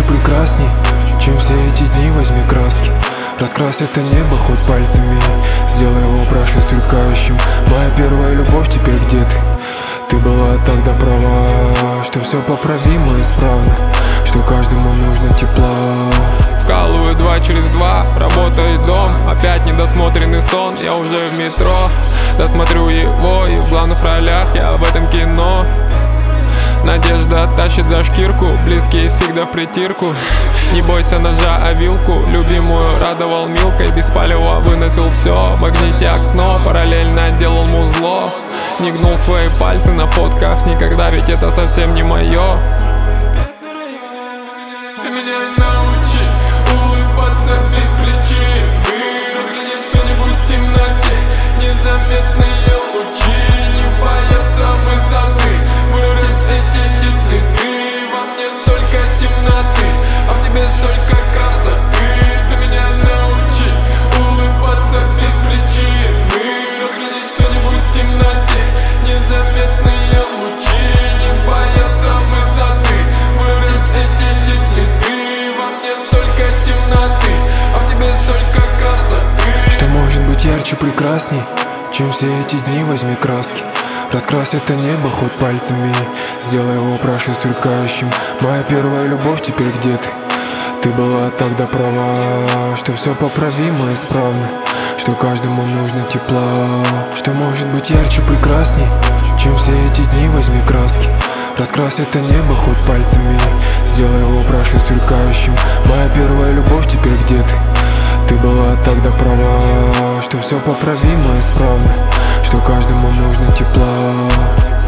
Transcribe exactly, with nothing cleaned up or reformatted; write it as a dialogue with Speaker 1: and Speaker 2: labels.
Speaker 1: ярче, прекрасней, чем все эти дни. Возьми краски, раскрась это небо хоть пальцами, сделай его прашей сверкающим. Моя первая любовь, теперь где ты? Ты была тогда права, что все поправимо, исправно, что каждому нужно тепла.
Speaker 2: Вкалываю два через два, работает дом, опять недосмотренный сон. Я уже в метро, досмотрю его, и в главных ролях я в этом кино. Надежда тащит за шкирку, близкие всегда в притирку. Не бойся ножа, а вилку, любимую радовал милкой. Без палева выносил все, в магните окно, параллельно делал музло. Не гнул свои пальцы на фотках никогда, ведь это совсем не мое.
Speaker 3: Ты меня научи улыбаться без причины, разглядеть что-нибудь в темноте, незаметные лучи, не бояться высоты, вырастить эти цветы. Во мне столько темноты, а в тебе столько красоты. Ты меня научи улыбаться без причины, разглядеть что-нибудь в темноте, незаметные лучи, не бояться высоты, вырастить эти цветы. Во мне столько темноты, а в тебе столько красоты.
Speaker 1: Что может быть ярче, прекрасней, чем все эти дни? Возьми краски, раскрась это небо хоть пальцами, сделай его прашей сверкающим. Моя первая любовь, теперь где ты? Ты была тогда права, что все поправимо, исправно, что каждому нужно тепла. Что может быть ярче, прекрасней, чем все эти дни? Возьми краски, раскрась это небо хоть пальцами, сделай его прашей сверкающим. Моя первая любовь, теперь где ты? Ты была тогда права, что все поправимо, исправно, что каждому нужно тепла.